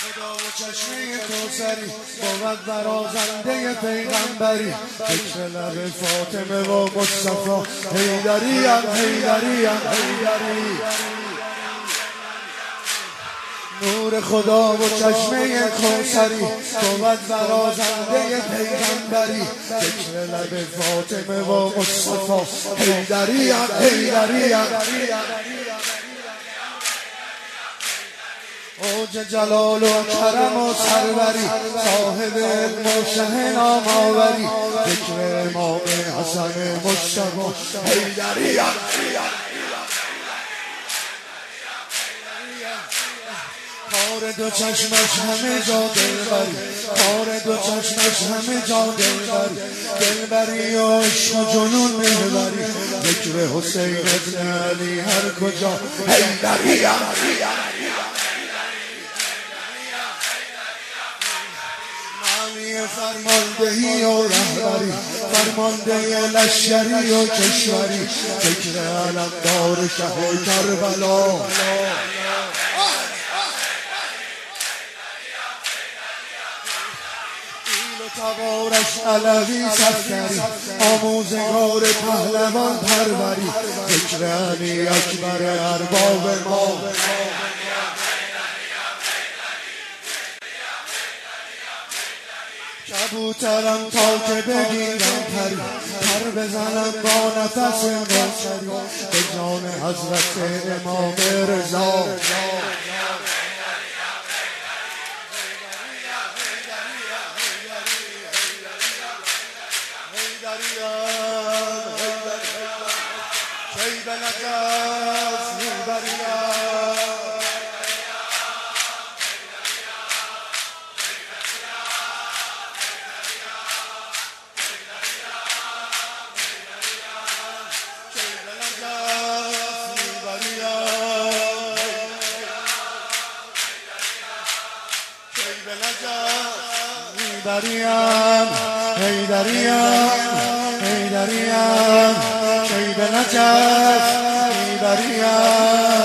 خدا و چشمه کوثری بود برازنده پیغمبری، فکر لب فاطمه و مصطفی حیدریم حیدریم حیدری. نور خدا و چشمه کوثری بود برازنده پیغمبری، فکر لب فاطمه و مصطفی حیدریم حیدریم. اوج جلال و کرم و سروری، صاحب علم و شه نامآوری، ذکر امام حسن مجتبی حیدریم. کار دو چشمش همه جا دلبری، کار دو چشمش همه جا دلبری، دلبری و عشق و جنون میبری، ذکر حسین ابن علی هر کجا حیدریم. فرماندهی و رهبری، فرمانده لشکری و کشوری، فکر علمدار شه کربلا. تبارش علوی سفری، آموزگار پهلوان پروری، ذکر علی اکبر ارباب ما. کبوترم تا که بگیرم پری، پر بزنم با نفس نوشری، به جان حضرت امام رضا. حیدریم حیدریم حیدریم، شیب نجف حیدریم.